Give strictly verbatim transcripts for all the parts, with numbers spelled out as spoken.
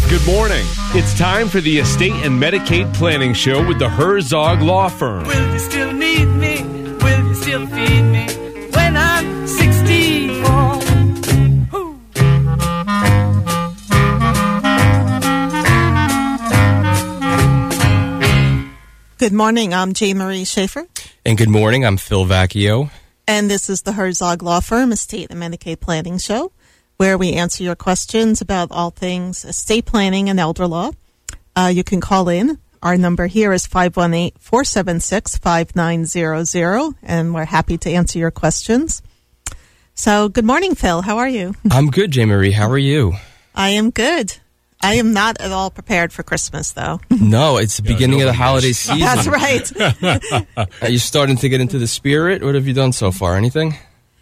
Good morning. It's time for the Estate and Medicaid Planning Show with the Herzog Law Firm. Will you still need me? Will you still feed me when I'm sixty-four? Ooh. Good morning. I'm J. Marie Schaefer. And good morning. I'm Phil Vacchio. And this is the Herzog Law Firm Estate and Medicaid Planning Show, where we answer your questions about all things estate planning and elder law. Uh, you can call in. Our number here is five one eight, four seven six, five nine zero zero, and we're happy to answer your questions. So, good morning, Phil. How are you? I'm good, J. Marie. How are you? I am good. I am not at all prepared for Christmas, though. No, it's the Yeah, beginning of the nobody holiday is. season. That's right. Are you starting to get into the spirit? What have you done so far? Anything?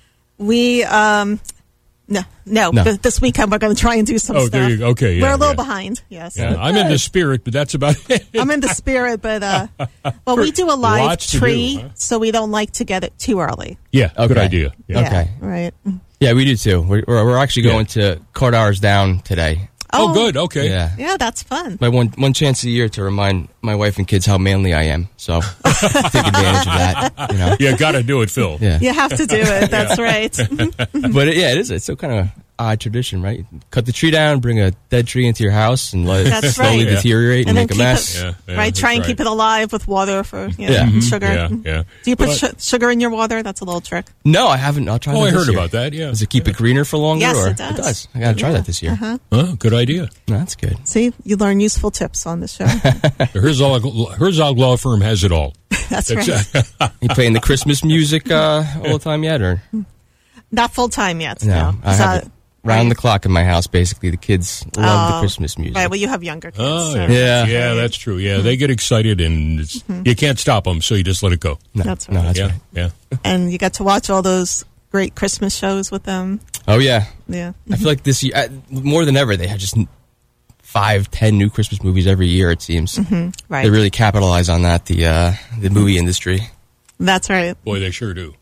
We, um, no, no, No. Th- this weekend we're going to try and do some Oh, stuff. there you go. Okay, yeah, We're a little yeah. behind, yes. Yeah, I'm in the spirit, but that's about it. I'm in the spirit, but, uh, well, we do a live Lots to do, tree, huh? so we don't like to get it too early. Yeah, good Okay. idea. Yeah. Okay. Yeah, right. Yeah, we do too. We're, we're we're actually going to cut ours down today. Oh, good. Okay. Yeah. Yeah, that's fun. My one one chance a year to remind my wife and kids how manly I am. So take advantage of that. You know. Yeah, got to do it, Phil. Yeah. You have to do it. That's right. But it, yeah, it is. It's so kind of odd tradition, right? Cut the tree down, bring a dead tree into your house, and let it That's slowly right. deteriorate and, And then make a keep mess. it- Yeah, yeah, right? that's Try and right. keep it alive with water for you know, Yeah. Mhm. sugar. Yeah, yeah. Do you put But- sh- sugar in your water? That's a little trick. No, I haven't. I'll try Oh, that I this heard year. about that, yeah. Does it keep it greener for longer? Yes, or? it does. I got to try that this year. Uh-huh. Oh, good idea. No, that's good. See, you learn useful tips on the show. The Herzog, Herzog Law Firm has it all. That's That's- right. You playing the Christmas music uh, all the time yet, or Not full time yet. no? No. I So- have it round the clock in my house. Basically, the kids love the Oh, Christmas music. Right. Well, you have younger kids. Oh, so- yeah. Yeah. Yeah, that's true. Yeah, they get excited, and it's, you can't stop them, so you just let it go. no, That's no, right. that's yeah, right. yeah. And you get to watch all those great Christmas shows with them. Oh yeah, Yeah. I feel like this year I, more than ever they have just five, ten new Christmas movies every year. It seems Right. they really capitalize on that. The uh, the movie industry. That's right. Boy, they sure do.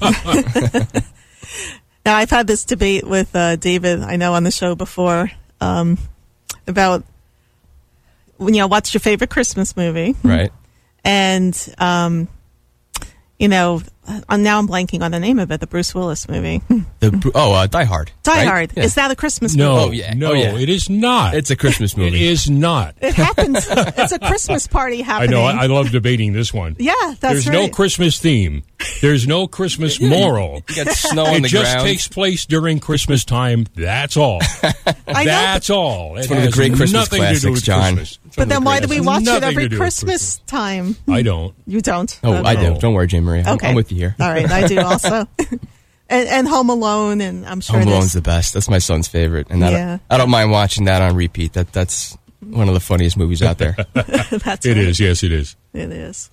Now, I've had this debate with uh, David, I know, on the show before, um, about, you know, what's your favorite Christmas movie? Right. And, um, you know, uh, now I'm blanking on the name of it, the Bruce Willis movie. The oh, uh, Die Hard. Die right? Hard. Yeah. Is that a Christmas No, movie? Oh, yeah. no, Oh, yeah. it is not. It's a Christmas It movie. is not. It happens. It's a Christmas party I happening. know. I, I love debating this one. yeah, that's There's right. no Christmas theme. There's no Christmas moral. You got snow on It the just ground. takes place during Christmas time. That's all. I know, That's all. It It's one of the has great Christmas nothing to do classics, with John. Christmas. but then why do we Has watch it nothing every to do with Christmas time? I don't. You don't? Oh, I do. No. Don't worry, Jay Marie. I'm, Okay. I'm with you here. All right, I do also. and, and Home Alone, and I'm sure Home there's- Alone's the best. That's my son's favorite, and I, Yeah. don't, I don't mind watching that on repeat. That that's one of the funniest movies out there. That's It right. is. Yes, it is. It is.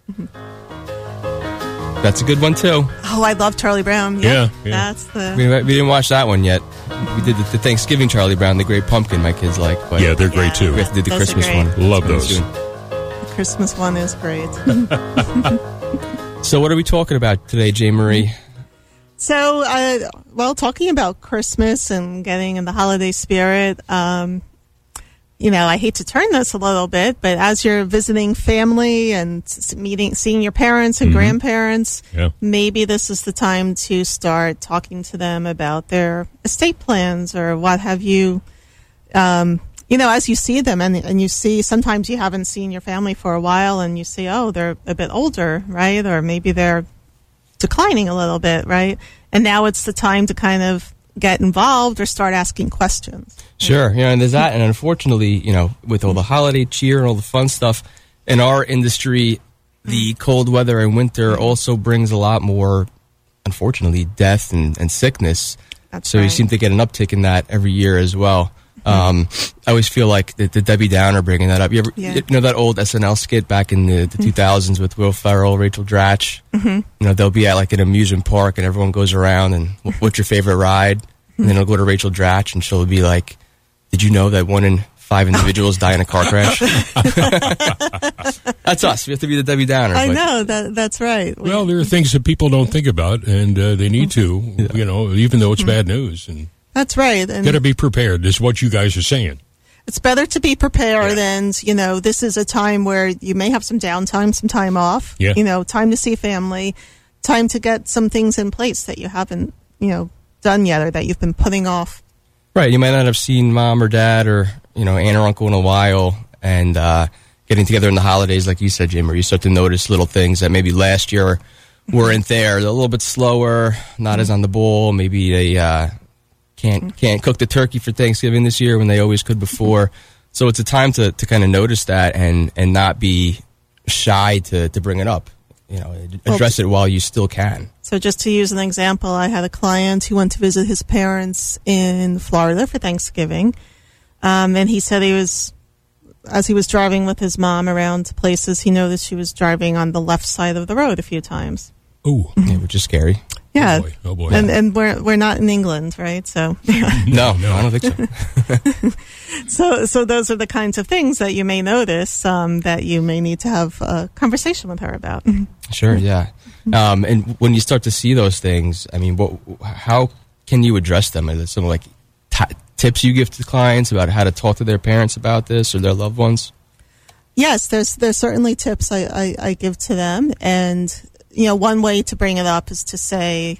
That's a good one too. Oh, I love Charlie Brown. Yeah, Yeah, yeah. that's the. We, we didn't watch that one yet. We did the, the Thanksgiving Charlie Brown, the Great Pumpkin. My kids like, but Yeah, they're great Yeah. too. we have to do the Those are Christmas great. one. Love That's those. what I'm The Christmas one is great. doing. So, what are we talking about today, Jay Marie? So, uh, well, talking about Christmas and getting in the holiday spirit, um, you know, I hate to turn this a little bit, but as you're visiting family and s- meeting, seeing your parents and grandparents, Yeah. maybe this is the time to start talking to them about their estate plans or what have you. Um, you know, as you see them and, and you see, sometimes you haven't seen your family for a while and you see, oh, they're a bit older, right? Or maybe they're declining a little bit, right? And now it's the time to kind of get involved or start asking questions. Sure, you know, and there's that, and unfortunately, you know, with all the holiday cheer and all the fun stuff in our industry, the cold weather and winter also brings a lot more, unfortunately, death and, and sickness. That's so you right. seem to get an uptick in that every year as well. Um, I always feel like the, the Debbie Downer bringing that up. You ever, Yeah. you know, that old S N L skit back in the, the two thousands with Will Ferrell, Rachel Dratch. Mm-hmm. You know, they'll be at like an amusement park and everyone goes around and "Wh- what's your favorite ride? And then it'll go to Rachel Dratch and she'll be like, "Did you know that one in five individuals die in a car crash?" That's us. We have to be the Debbie Downer. I but- know that that's right. We- Well, there are things that people don't think about, and uh, they need to. You know, even though it's bad news, and that's right. And got to be prepared. Is what you guys are saying. It's better to be prepared, Yeah. and you know, this is a time where you may have some downtime, some time off. Yeah. You know, time to see family, time to get some things in place that you haven't, you know, done yet or that you've been putting off. Right. You might not have seen mom or dad or, you know, aunt or uncle in a while, and uh, getting together in the holidays, like you said, Jim, where you start to notice little things that maybe last year weren't there. They're a little bit slower, not as on the ball. Maybe they uh, can't can't cook the turkey for Thanksgiving this year when they always could before. So it's a time to, to kind of notice that and, and not be shy to, to bring it up. You know, address it while you still can. So just to use an example, I had a client who went to visit his parents in Florida for Thanksgiving. Um, and he said he was, as he was driving with his mom around places, he noticed she was driving on the left side of the road a few times. Ooh. Yeah, which is scary. Yeah. Oh, boy. Oh, boy. And, and we're, we're not in England, right? So, No, no, I don't think so. so, so those are the kinds of things that you may notice, um, that you may need to have a conversation with her about. Sure, yeah. Um, and when you start to see those things, I mean, what, how can you address them? Is it some like t- tips you give to clients about how to talk to their parents about this or their loved ones? Yes, there's there's certainly tips I, I, I give to them, and you know, one way to bring it up is to say,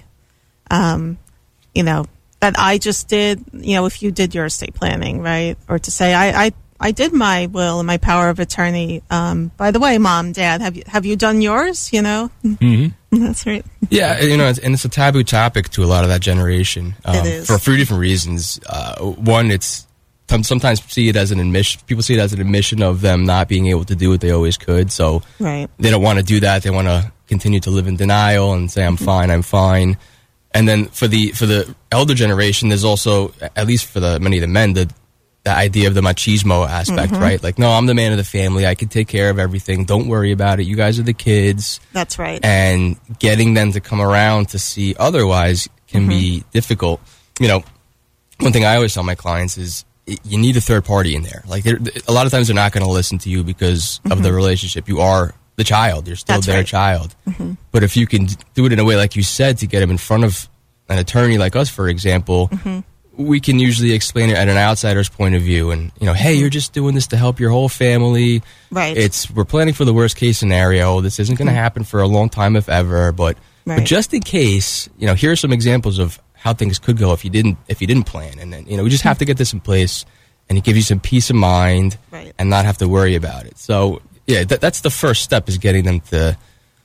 um, you know, that I just did, you know, if you did your estate planning, right, or to say I I, I did my will and my power of attorney. Um, by the way, Mom, Dad, have you have you done yours? You know, Mm-hmm. that's right. Yeah, you know, it's, and it's a taboo topic to a lot of that generation. Um, It is. for a few different reasons. Uh, one, it's sometimes see it as an admission. People see it as an admission of them not being able to do what they always could. So Right. they don't want to do that. They want to continue to live in denial and say, "I'm fine, I'm fine." And then for the for the elder generation, there's also, at least for the many of the men, the the idea of the machismo aspect, right? Like, no, I'm the man of the family. I can take care of everything. Don't worry about it. You guys are the kids. That's right. And getting them to come around to see otherwise can be difficult. You know, one thing I always tell my clients is y- you need a third party in there. Like, they're- a lot of times they're not going to listen to you because of the relationship. You are the child. You're still That's their right. child. But if you can d- do it in a way, like you said, to get them in front of an attorney like us, for example, we can usually explain it at an outsider's point of view. And, you know, hey, you're just doing this to help your whole family. Right. It's, we're planning for the worst case scenario. This isn't going to happen for a long time, if ever. But, but Right. just in case, you know, here are some examples of how things could go if you didn't, if you didn't plan. And then, you know, we just have to get this in place, and it gives you some peace of mind Right. and not have to worry about it. So, yeah, that, that's the first step, is getting them to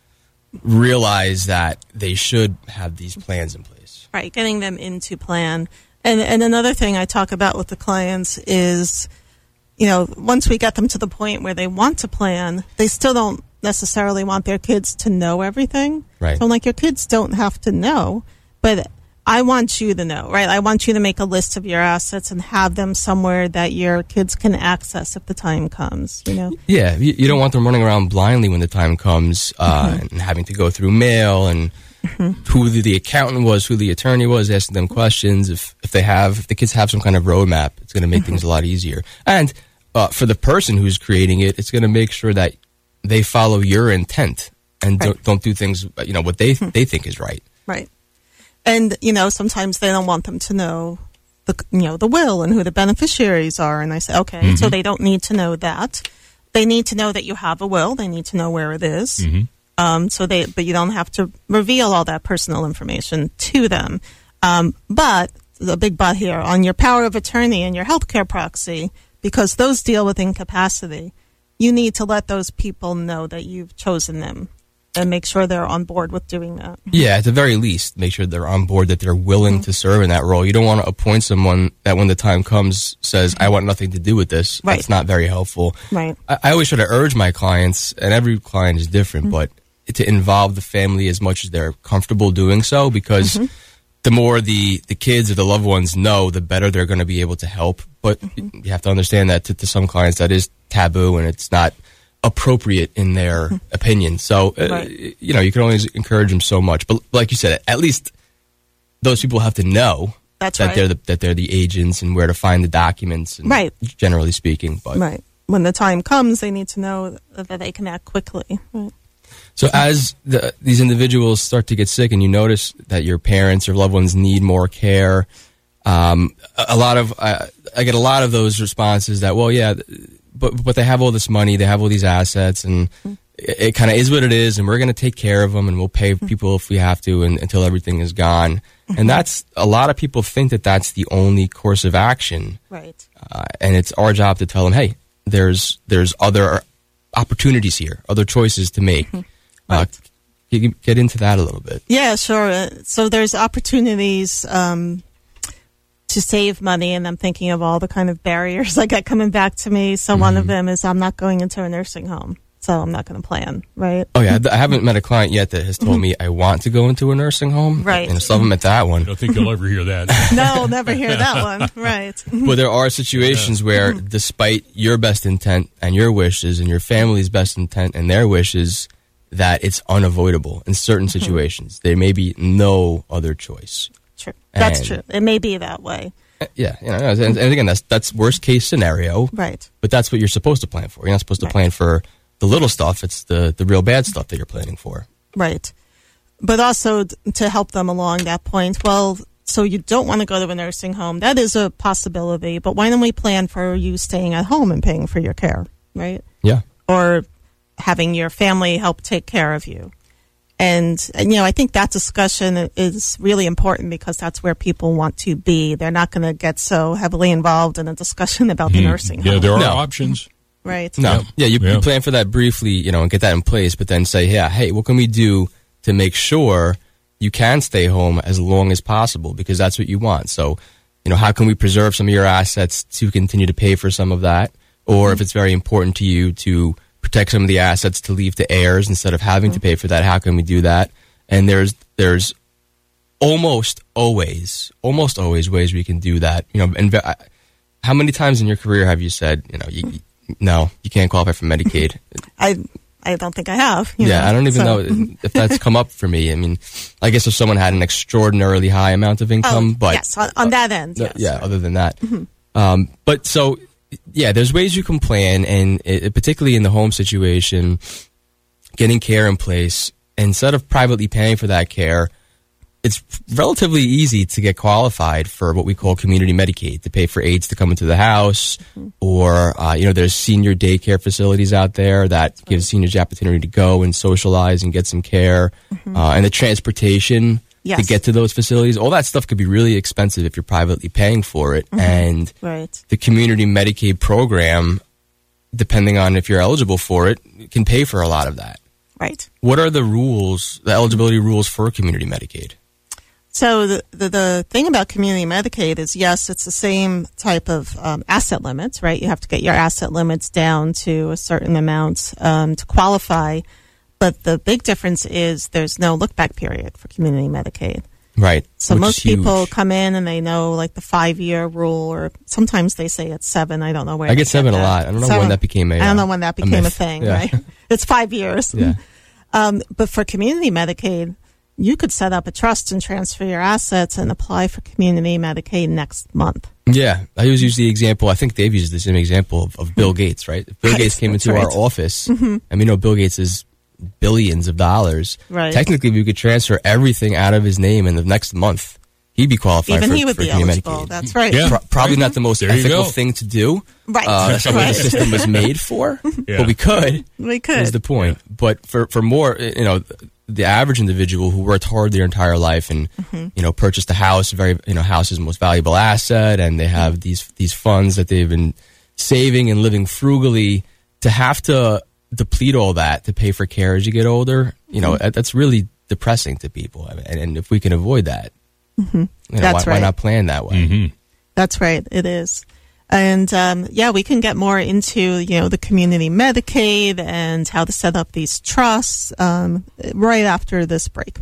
realize that they should have these plans in place. Right, getting them into plan. And and another thing I talk about with the clients is, you know, once we get them to the point where they want to plan, they still don't necessarily want their kids to know everything. Right. So I'm like, your kids don't have to know, but I want you to know, right? I want you to make a list of your assets and have them somewhere that your kids can access if the time comes, you know? Yeah, you, you don't want them running around blindly when the time comes, uh, and having to go through mail and who the, the accountant was, who the attorney was, asking them questions. If if they have, if the kids have some kind of roadmap, it's going to make things a lot easier. And uh, for the person who's creating it, it's going to make sure that they follow your intent and Right. don't, don't do things, you know, what they they think is right. Right. And, you know, sometimes they don't want them to know the, you know, the will and who the beneficiaries are. And I say, okay, so they don't need to know that. They need to know that you have a will. They need to know where it is. Um, so they, but you don't have to reveal all that personal information to them. Um, but the big but here on your power of attorney and your healthcare proxy, because those deal with incapacity, you need to let those people know that you've chosen them and make sure they're on board with doing that. Yeah, at the very least, make sure they're on board, that they're willing to serve in that role. You don't want to appoint someone that when the time comes says, I want nothing to do with this. Right. That's not very helpful. Right. I, I always try to urge my clients, and every client is different, but to involve the family as much as they're comfortable doing so, because the more the, the kids or the loved ones know, the better they're going to be able to help. But you have to understand that to, to some clients that is taboo and it's not appropriate in their opinion. So, uh, Right. you know, you can always encourage them so much. But like you said, at least those people have to know That's that right. they're the, that they're the agents and where to find the documents. And Right. Generally speaking, but Right. When the time comes, they need to know that they can act quickly. Right. so as the, these individuals start to get sick, and you notice that your parents or loved ones need more care, Um, a, a lot of uh, I get a lot of those responses that, well, yeah, but but they have all this money, they have all these assets, and mm-hmm. it, it kind of is what it is, and we're going to take care of them, and we'll pay mm-hmm. people if we have to, and, until everything is gone. Mm-hmm. And that's a lot of people think that that's the only course of action, right? Uh, and it's our job to tell them, hey, there's there's other opportunities here, other choices to make. Mm-hmm. Right. Uh, you can get into that a little bit. Yeah, sure. So there's opportunities um, to save money, and I'm thinking of all the kind of barriers that get coming back to me. So mm-hmm. one of them is I'm not going into a nursing home, so I'm not going to plan, right? Oh, yeah. I haven't met a client yet that has told me I want to go into a nursing home. Right. And some of them at that one. I don't think you'll ever hear that. No, I'll never hear that one. Right. But there are situations yeah. where, despite your best intent and your wishes and your family's best intent and their wishes, that it's unavoidable in certain situations. There may be no other choice. True. That's and, true. It may be that way. Yeah. You know, and, and again, that's that's worst case scenario. Right. But that's what you're supposed to plan for. You're not supposed to right. plan for the little stuff. It's the, the real bad stuff that you're planning for. Right. But also to help them along that point, well, so you don't want to go to a nursing home. That is a possibility. But why don't we plan for you staying at home and paying for your care, right? Yeah. Or having your family help take care of you. And, and, you know, I think that discussion is really important because that's where people want to be. They're not going to get so heavily involved in a discussion about mm. the nursing home. Yeah, there are no. options. Right. No. Yeah, yeah, you, yeah. you plan for that briefly, you know, and get that in place, but then say, yeah, hey, what can we do to make sure you can stay home as long as possible? Because that's what you want. So, you know, how can we preserve some of your assets to continue to pay for some of that? Or mm-hmm. if it's very important to you to protect some of the assets to leave to heirs instead of having mm-hmm. to pay for that, how can we do that? And there's there's almost always, almost always ways we can do that. You know, and how many times in your career have you said, you know, you, no, you can't qualify for Medicaid? I I don't think I have. You yeah, know, I don't even so. know if that's come up for me. I mean, I guess if someone had an extraordinarily high amount of income, oh, but yes, on, on that end, uh, yes. yeah. Right. Other than that, mm-hmm. um, but so yeah, there's ways you can plan, and it, particularly in the home situation, getting care in place instead of privately paying for that care. It's relatively easy to get qualified for what we call community Medicaid, to pay for aides to come into the house, mm-hmm. or, uh, you know, there's senior daycare facilities out there that That's gives right. seniors the opportunity to go and socialize and get some care, mm-hmm. uh, and the transportation yes. to get to those facilities. All that stuff could be really expensive if you're privately paying for it, mm-hmm. and right. the community Medicaid program, depending on if you're eligible for it, can pay for a lot of that. Right. What are the rules, the eligibility rules for community Medicaid? So the, the the thing about community Medicaid is, yes, it's the same type of um, asset limits, right? You have to get your asset limits down to a certain amount um, to qualify. But the big difference is there's no look-back period for community Medicaid. Right. So Which most is huge. people come in and they know like the five-year rule, or sometimes they say it's seven. I don't know where. I get seven a lot. I don't know seven. when that became a I don't know when that a became a, myth. thing, yeah. right? It's five years. Yeah. Um, but for community Medicaid, you could set up a trust and transfer your assets and apply for community Medicaid next month. Yeah. I always use the example, I think Dave uses the same example of, of Bill Gates, right? If Bill Right, Gates came that's into right. our office, Mm-hmm. and we know Bill Gates is billions of dollars. Right. Technically, we could transfer everything out of his name in the next month. He'd be qualified Even for, he would for be community eligible. Medicaid. That's right. Yeah. Pro- probably not the most There you ethical go. thing to do. Right. Uh, that's not what the Right. system was made for. Yeah. But we could. We could. Is the point. But for, for more, you know, the average individual who worked hard their entire life and, mm-hmm. you know, purchased a house, very, you know, house is the most valuable asset, and they have these, these funds that they've been saving and living frugally, to have to deplete all that to pay for care as you get older, you know, Mm-hmm. that's really depressing to people. I mean, and, and if we can avoid that, Mm-hmm. you know, That's why, right. why not plan that way? Mm-hmm. That's right. It is. And, um, yeah, we can get more into, you know, the community Medicaid and how to set up these trusts um, right after this break.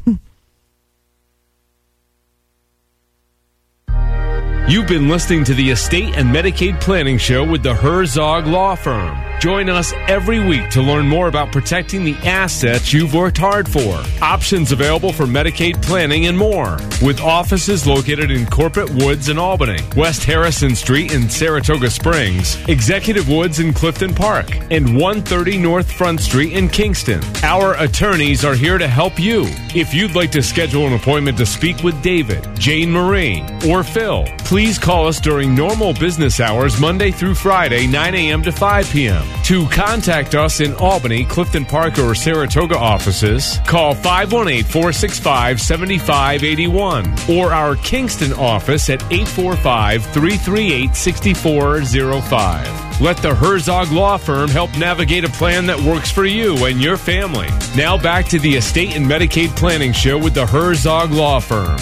You've been listening to the Estate and Medicaid Planning Show with the Herzog Law Firm. Join us every week to learn more about protecting the assets you've worked hard for. Options available for Medicaid planning and more. With offices located in Corporate Woods in Albany, West Harrison Street in Saratoga Springs, Executive Woods in Clifton Park, and one thirty North Front Street in Kingston. Our attorneys are here to help you. If you'd like to schedule an appointment to speak with David, Jane Marie, or Phil, please call us during normal business hours Monday through Friday, nine a.m. to five p.m. To contact us in Albany, Clifton Park, or Saratoga offices, call five one eight, four six five, seven five eight one or our Kingston office at eight four five, three three eight, six four zero five. Let the Herzog Law Firm help navigate a plan that works for you and your family. Now back to the Estate and Medicaid Planning Show with the Herzog Law Firm.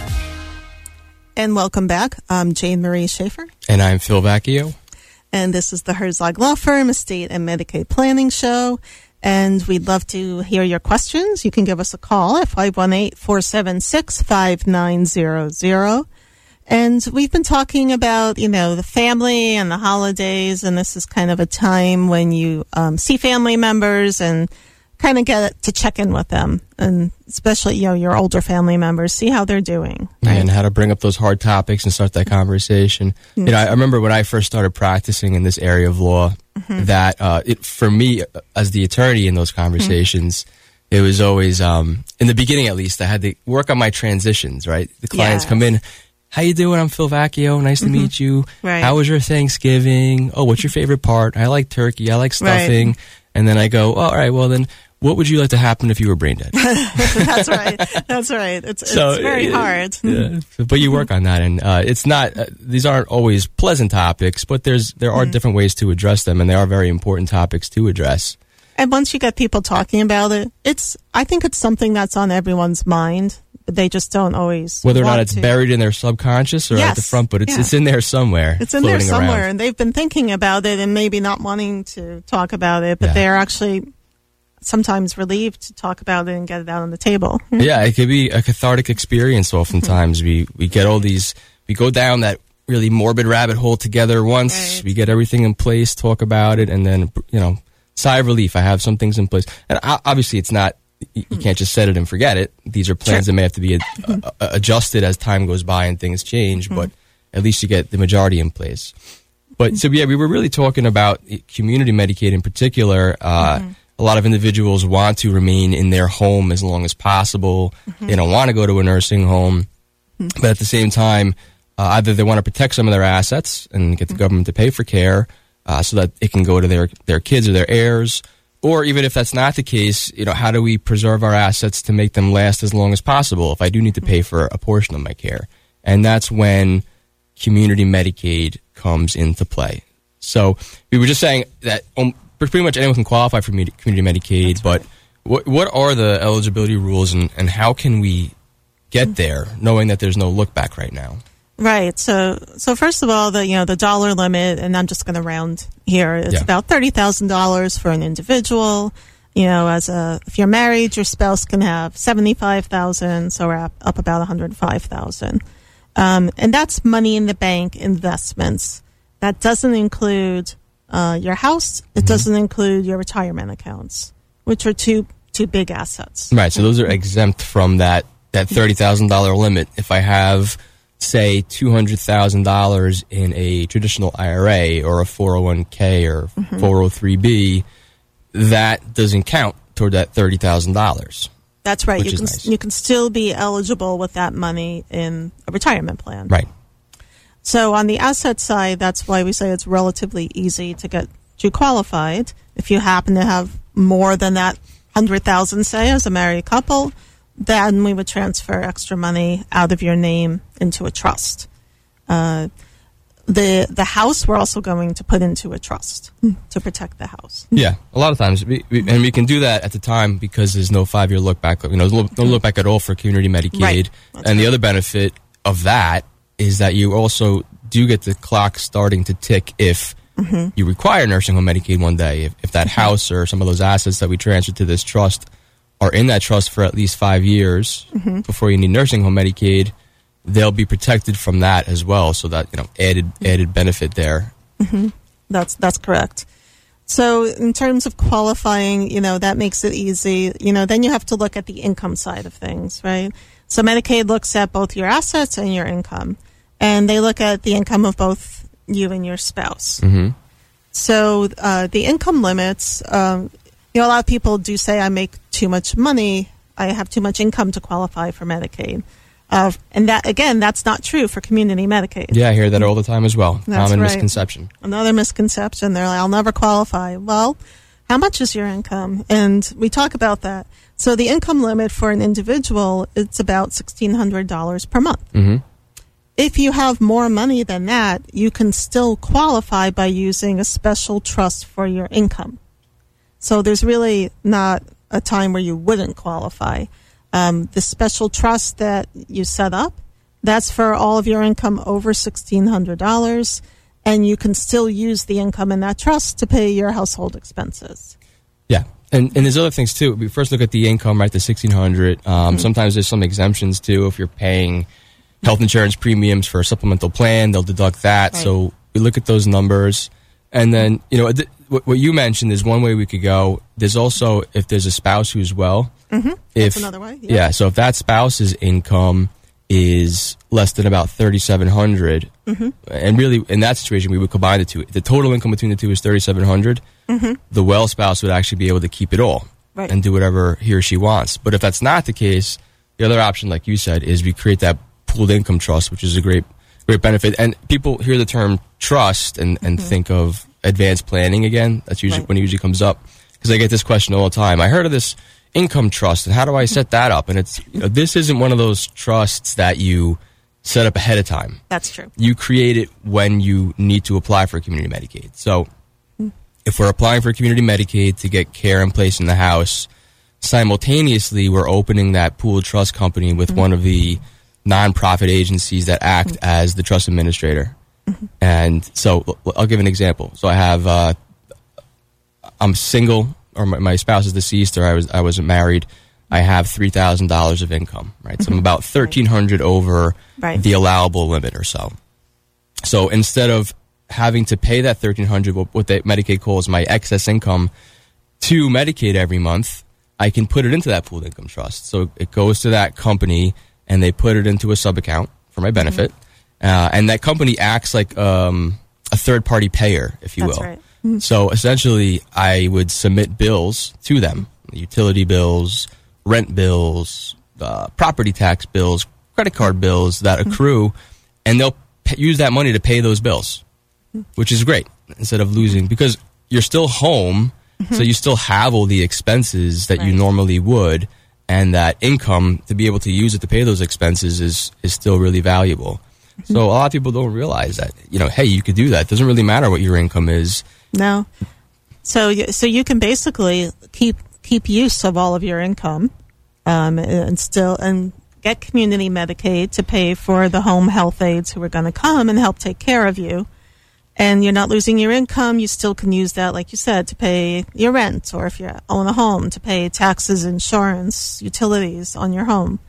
And welcome back. I'm Jane Marie Schaefer. And I'm Phil Vacchio. And this is the Herzog Law Firm Estate and Medicaid Planning Show. And we'd love to hear your questions. You can give us a call at five one eight, four seven six, five nine zero zero. And we've been talking about, you know, the family and the holidays. And this is kind of a time when you um, see family members and kind of get to check in with them, and especially, you know, your older family members, see how they're doing. Right? And how to bring up those hard topics and start that conversation. Mm-hmm. You know, I remember when I first started practicing in this area of law, mm-hmm. that uh, it, for me, as the attorney in those conversations, mm-hmm. it was always, um, in the beginning at least, I had to work on my transitions, right? The clients yes. come in, how you doing? I'm Phil Vacchio. Nice to mm-hmm. meet you. Right. How was your Thanksgiving? Oh, what's your favorite part? I like turkey. I like stuffing. Right. And then I go, oh, all right, well then, what would you like to happen if you were brain dead? That's right. That's right. It's, so, it's very hard. Yeah, but you work on that, and uh, it's not. Uh, these aren't always pleasant topics, but there's there are mm-hmm. different ways to address them, and they are very important topics to address. And once you get people talking about it, it's. I think it's something that's on everyone's mind. They just don't always. Whether or not it's to. buried in their subconscious or yes. at the front, but it's yeah. it's in there somewhere. It's in there somewhere, around. And they've been thinking about it and maybe not wanting to talk about it, but yeah. they're actually sometimes relieved to talk about it and get it out on the table. Yeah, it could be a cathartic experience oftentimes. we we get all these, we go down that really morbid rabbit hole together once, right. we get everything in place, talk about it, and then, you know, sigh of relief, I have some things in place. And obviously it's not, you can't just set it and forget it. These are plans sure. that may have to be uh, adjusted as time goes by and things change, mm-hmm. but at least you get the majority in place. But so yeah, we were really talking about community Medicaid in particular. Uh, mm-hmm. A lot of individuals want to remain in their home as long as possible. Mm-hmm. They don't want to go to a nursing home. Mm-hmm. But at the same time, uh, either they want to protect some of their assets and get the mm-hmm. government to pay for care uh, so that it can go to their, their kids or their heirs. Or even if that's not the case, you know, how do we preserve our assets to make them last as long as possible if I do need to pay for a portion of my care? And that's when community Medicaid comes into play. So we were just saying that um, pretty much anyone can qualify for community Medicaid, but what what are the eligibility rules, and, and how can we get there, knowing that there's no look back right now? Right. So, so first of all, the you know the dollar limit, and I'm just going to round here. It's yeah. about thirty thousand dollars for an individual. You know, as a if you're married, your spouse can have seventy five thousand, so we're up, up about one hundred five thousand, um, and that's money in the bank investments. That doesn't include Uh, your house. It mm-hmm. doesn't include your retirement accounts, which are two two big assets. Right. So those are exempt from that that thirty thousand dollar limit. If I have, say, two hundred thousand dollars in a traditional I R A or a four oh one k or mm-hmm. four oh three b, that doesn't count toward that thirty thousand dollars. That's right. You can nice. you can still be eligible with that money in a retirement plan. Right. So on the asset side, that's why we say it's relatively easy to get you qualified. If you happen to have more than that one hundred thousand dollars, say, as a married couple, then we would transfer extra money out of your name into a trust. Uh, the the house we're also going to put into a trust to protect the house. Yeah, a lot of times, we, we, and we can do that at the time because there's no five-year look back. You know, no look back at all for community Medicaid. Right. And right. the other benefit of that is that you also do get the clock starting to tick if mm-hmm. you require nursing home Medicaid one day. If, if that mm-hmm. house or some of those assets that we transfer to this trust are in that trust for at least five years mm-hmm. before you need nursing home Medicaid, they'll be protected from that as well. So that, you know, added added benefit there. Mm-hmm. That's that's correct. So in terms of qualifying, you know, that makes it easy. You know, then you have to look at the income side of things, right? So Medicaid looks at both your assets and your income, and they look at the income of both you and your spouse. Mm-hmm. So uh, the income limits, um, you know, a lot of people do say, I make too much money, I have too much income to qualify for Medicaid. Uh, and that, again, that's not true for community Medicaid. Yeah, I hear that all the time as well. That's Common right. misconception. Another misconception. They're like, I'll never qualify. Well, how much is your income? And we talk about that. So the income limit for an individual, it's about sixteen hundred dollars per month. Mm-hmm. If you have more money than that, you can still qualify by using a special trust for your income. So there's really not a time where you wouldn't qualify. Um, the special trust that you set up, that's for all of your income over sixteen hundred dollars, and you can still use the income in that trust to pay your household expenses. Yeah. And and there's other things too. We first look at the income, right, the sixteen hundred. Um, mm-hmm. Sometimes there's some exemptions too. If you're paying health insurance premiums for a supplemental plan, they'll deduct that. Right. So we look at those numbers. And then, you know, th- what you mentioned is one way we could go. There's also, if there's a spouse who's well. Mm-hmm. If, That's another way. Yeah. yeah. So if that spouse's income is less than about thirty-seven hundred, mm-hmm. and really in that situation we would combine the two. The total income between the two is thirty-seven hundred. Mm-hmm. The well spouse would actually be able to keep it all, right, and do whatever he or she wants. But if that's not the case, the other option, like you said, is we create that pooled income trust, which is a great, great benefit. And people hear the term trust and, and mm-hmm. think of advanced planning again. That's usually right. when it usually comes up, because I get this question all the time. I heard of this income trust, and how do I set that up? And it's, you know, this isn't one of those trusts that you set up ahead of time. That's true. You create it when you need to apply for community Medicaid. So mm. if we're applying for community Medicaid to get care in place in the house, simultaneously we're opening that pooled trust company with mm-hmm. one of the nonprofit agencies that act mm-hmm. as the trust administrator. Mm-hmm. And so I'll give an example. So I have, uh, I'm single, or my, my spouse is deceased, or I was I wasn't married. I have three thousand dollars of income, right? So I'm about thirteen hundred right. over right. the allowable limit or so. So instead of having to pay that thirteen hundred, what the Medicaid calls my excess income, to Medicaid every month, I can put it into that pooled income trust. So it goes to that company, and they put it into a sub account for my benefit, mm-hmm. uh, and that company acts like um, a third party payer, if you That's will. Right. Mm-hmm. So essentially, I would submit bills to them, utility bills, rent bills, uh, property tax bills, credit card bills that accrue, mm-hmm. and they'll p- use that money to pay those bills, mm-hmm. which is great, instead of losing, because you're still home, mm-hmm. so you still have all the expenses that right. you normally would, and that income, to be able to use it to pay those expenses, is, is still really valuable. Mm-hmm. So a lot of people don't realize that, you know, hey, you could do that. It doesn't really matter what your income is. No. So, so you can basically keep keep use of all of your income, um, and still and get community Medicaid to pay for the home health aides who are going to come and help take care of you. And you're not losing your income. You still can use that, like you said, to pay your rent, or if you own a home, to pay taxes, insurance, utilities on your home.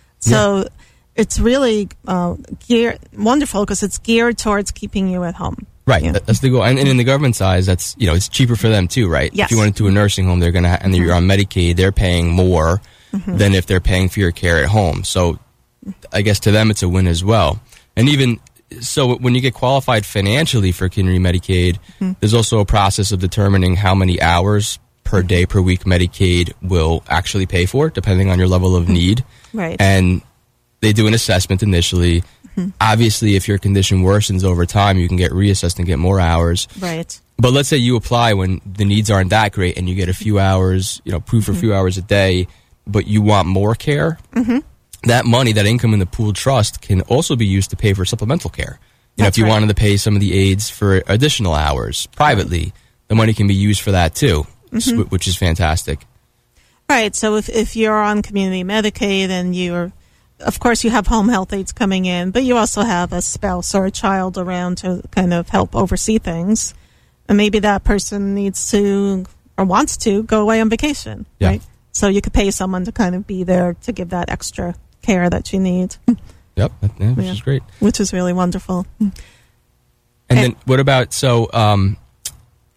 So yeah. it's really uh, gear wonderful because it's geared towards keeping you at home. Right, Yeah. that's the goal, and, and in the government side, that's, you know, it's cheaper for them too, right? Yes. If you went into a nursing home, they're gonna, ha- and you're on Medicaid, they're paying more mm-hmm. than if they're paying for your care at home. So, I guess to them, it's a win as well. And even so, when you get qualified financially for community Medicaid, mm-hmm. there's also a process of determining how many hours per day per week Medicaid will actually pay for, depending on your level of need. Right. And they do an assessment initially. Mm-hmm. Obviously, if your condition worsens over time, you can get reassessed and get more hours. Right. But let's say you apply when the needs aren't that great and you get a few hours, you know, approved for mm-hmm. a few hours a day, but you want more care. Mm-hmm. That money, that income in the pooled trust, can also be used to pay for supplemental care. You know, if you right. wanted to pay some of the aides for additional hours privately, the money can be used for that too, mm-hmm. which is fantastic. Right. So if, if you're on community Medicaid and you're, of course, you have home health aides coming in, but you also have a spouse or a child around to kind of help oversee things. And maybe that person needs to or wants to go away on vacation, yeah. right? So you could pay someone to kind of be there to give that extra care that you need. Yep, yeah, which yeah. is great. Which is really wonderful. And, and then what about, so um,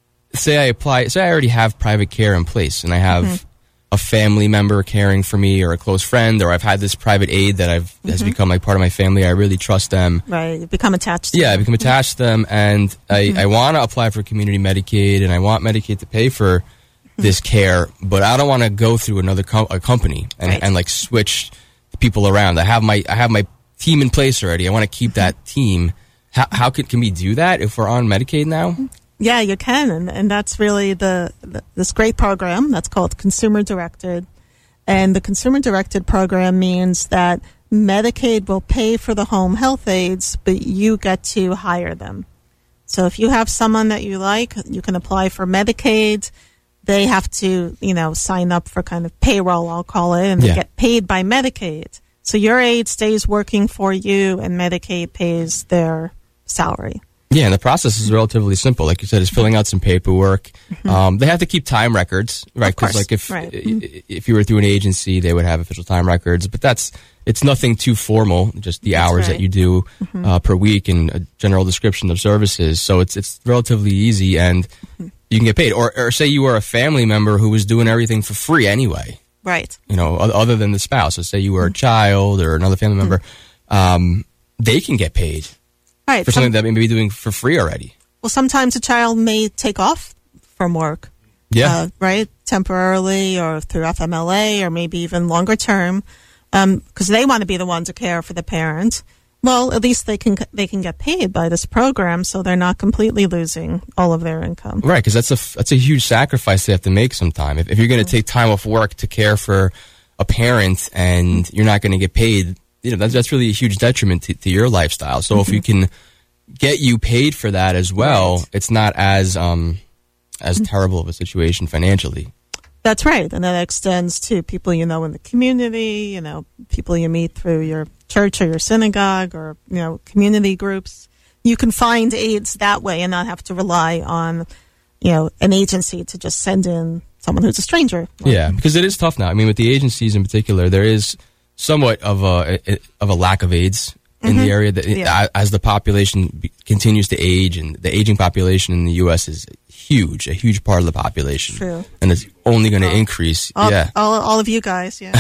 say I apply, say I already have private care in place, and I have mm-hmm. a family member caring for me, or a close friend, or I've had this private aid that I've mm-hmm. has become like part of my family. I really trust them. Right, you become attached to yeah, them. I become attached to them, and mm-hmm. I, I want to apply for community Medicaid, and I want Medicaid to pay for mm-hmm. this care, but I don't want to go through another com- a company and, right. and like switch people around. I have my I have my team in place already. I want to keep mm-hmm. that team. How, how can, can we do that if we're on Medicaid now? Yeah, you can, and, and that's really the, the this great program that's called Consumer Directed. And the Consumer Directed program means that Medicaid will pay for the home health aides, but you get to hire them. So if you have someone that you like, you can apply for Medicaid. They have to, you know, sign up for kind of payroll, I'll call it, and they Yeah. get paid by Medicaid. So your aide stays working for you, and Medicaid pays their salary. Yeah, and the process is relatively simple. Like you said, it's filling out some paperwork. Mm-hmm. Um, they have to keep time records, right? Because like if right. mm-hmm. if you were through an agency, they would have official time records. But that's it's nothing too formal. Just the That's hours right. that you do mm-hmm. uh, per week and a general description of services. So it's it's relatively easy, and mm-hmm. you can get paid. Or or say you were a family member who was doing everything for free anyway. Right. You know, other than the spouse. So say you were a child or another family member, Mm-hmm. um, they can get paid Right. for Some- something that they may be doing for free already. Well, sometimes a child may take off from work, Yeah. uh, right, temporarily or through F M L A or maybe even longer term, because they want to be the one to care for the parent. Well, at least they can they can get paid by this program, so they're not completely losing all of their income. Right, because that's a that's a huge sacrifice they have to make sometime. If, if you're going to take time off work to care for a parent and you're not going to get paid, you know that's that's really a huge detriment to, to your lifestyle. So mm-hmm. if we can get you paid for that as well, right. it's not as um as mm-hmm. terrible of a situation financially. That's right, and that extends to people you know in the community, you know, people you meet through your church or your synagogue or, you know, community groups. You can find aides that way and not have to rely on, you know, an agency to just send in someone who's a stranger. Yeah, because it is tough now. I mean, with the agencies in particular, there is somewhat of a of a lack of aides in Mm-hmm. the area that Yeah. as the population be- continues to age, and the aging population in the U S is huge, a huge part of the population. True. And it's only going to increase. All, yeah. all, all of you guys, yeah.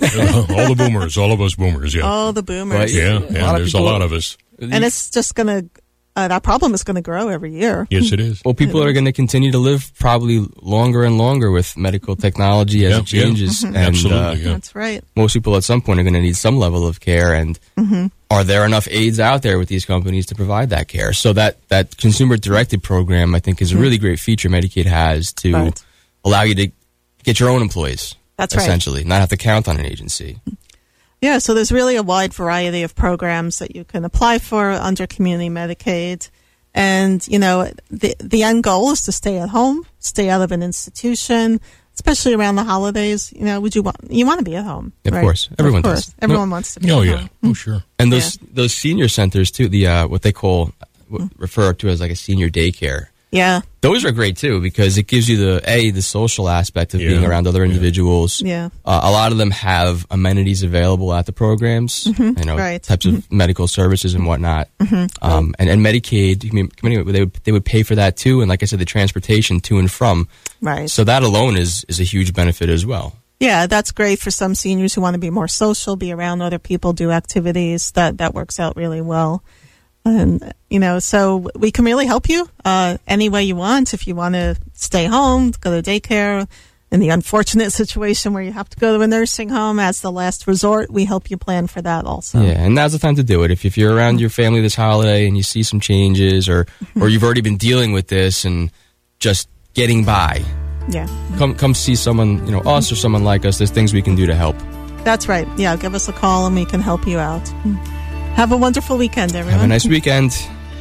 all the boomers, all of us boomers, yeah. All the boomers. But, yeah, a yeah, lot of there's people- a lot of us. And it's just going to, uh, that problem is going to grow every year. Yes, it is. Well, people are going to continue to live probably longer and longer with medical technology as Yeah, it changes. yeah. And Absolutely, uh, yeah. That's right. most people at some point are going to need some level of care. And Mm-hmm. are there enough aides out there with these companies to provide that care? So that, that consumer-directed program, I think, is a really great feature Medicaid has to Right. allow you to get your own employees, That's right. essentially, not have to count on an agency. Yeah, so there's really a wide variety of programs that you can apply for under Community Medicaid. And, you know, the the end goal is to stay at home, stay out of an institution, especially around the holidays. You know, would you want, you want to be at home. Of right? course. Everyone of course. does. Everyone No. wants to be Oh, at yeah. home. Oh, sure. And those those senior centers, too, the uh, what they call, what refer to as like a senior daycare. Yeah, Those are great too because it gives you the a the social aspect of Yeah. being around other individuals. yeah. Uh, a lot of them have amenities available at the programs, you know, right. types of medical services and whatnot. Um, and, and Medicaid, I mean, they would they would pay for that too. And like I said, the transportation to and from. Right. So that alone is is a huge benefit as well. Yeah, that's great for some seniors who want to be more social, be around other people, do activities. That that works out really well. And, you know, so we can really help you uh, any way you want. If you want to stay home, go to daycare, in the unfortunate situation where you have to go to a nursing home as the last resort, we help you plan for that also. Yeah, and now's the time to do it. If if you're around your family this holiday and you see some changes, or or you've already been dealing with this and just getting by, Yeah, come come see someone, you know, us or someone like us. There's things we can do to help. that's right. Yeah, give us a call and we can help you out. Have a wonderful weekend, everyone. Have a nice weekend.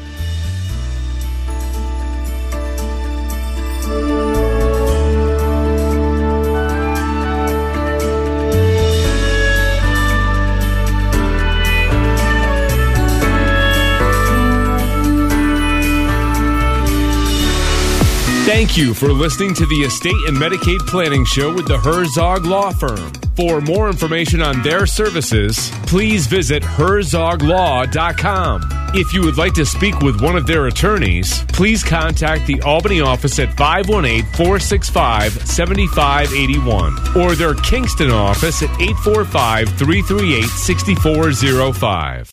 Thank you for listening to the Estate and Medicaid Planning Show with the Herzog Law Firm. For more information on their services, please visit herzog law dot com. If you would like to speak with one of their attorneys, please contact the Albany office at five one eight, four six five, seven five eight one or their Kingston office at eight four five, three three eight, six four zero five.